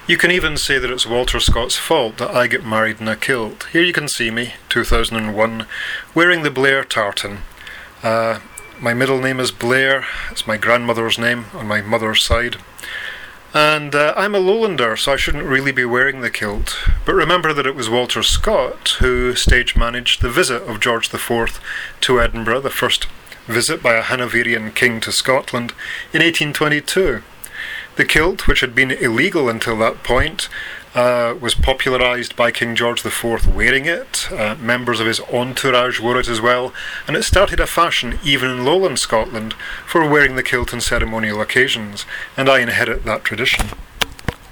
You can even say that it's Walter Scott's fault that I get married in a kilt. Here you can see me, 2001, wearing the Blair tartan. My middle name is Blair. It's my grandmother's name on my mother's side. And I'm a Lowlander, so I shouldn't really be wearing the kilt. But remember that it was Walter Scott who stage managed the visit of George IV to Edinburgh, the first visit by a Hanoverian king to Scotland, in 1822. The kilt, which had been illegal until that point, was popularised by King George IV wearing it. Members of his entourage wore it as well, and it started a fashion even in lowland Scotland for wearing the kilt on ceremonial occasions, and I inherit that tradition.